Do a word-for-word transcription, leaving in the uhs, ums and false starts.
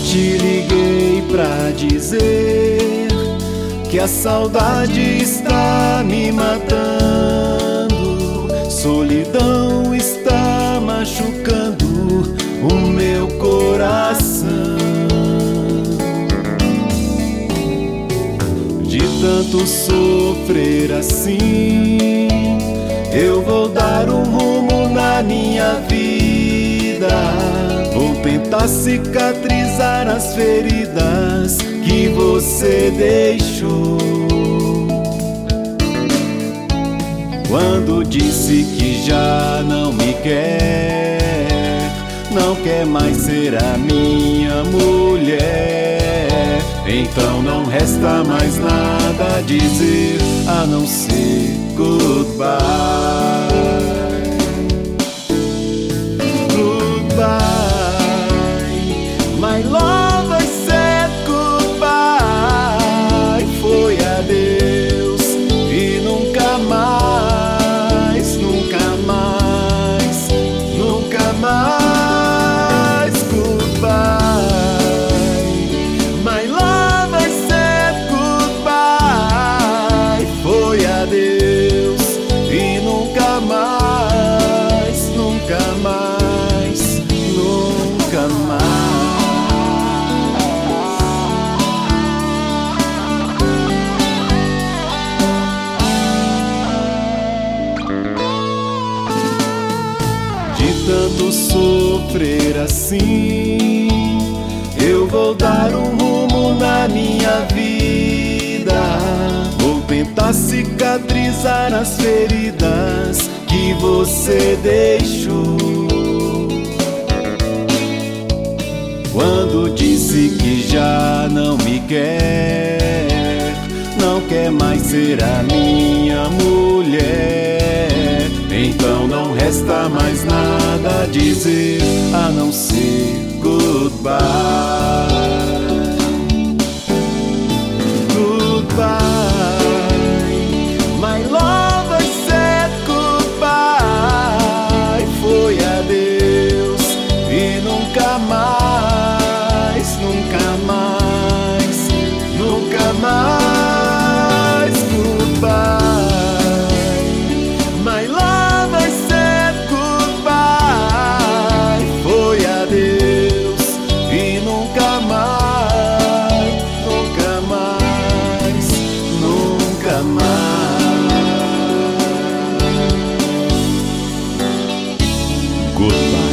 te liguei pra dizer que a saudade está me matando, solidão está machucando o meu coração. De tanto sofrer assim, eu vou dar um rumo na minha vida. Vou tentar cicatrizar as feridas que você deixou. Quando disse que já não me quer, não quer mais ser a minha mulher, então não resta mais nada a dizer a não ser goodbye. My love, I said goodbye. Foi adeus e nunca mais, nunca mais, nunca mais. Goodbye. My love, I said goodbye. Foi adeus e nunca mais, nunca mais, nunca mais. De tanto sofrer assim, eu vou dar um rumo na minha vida. Vou tentar cicatrizar as feridas que você deixou. Quando disse que já não me quer, não quer mais ser a minha mulher, então não resta mais nada a dizer a não ser goodbye. Goodbye. My love, I said goodbye. Foi adeus e nunca mais, nunca mais, nunca mais. Goodbye. My love, I said goodbye. Foi adeus e nunca mais, nunca mais, nunca mais. Goodbye.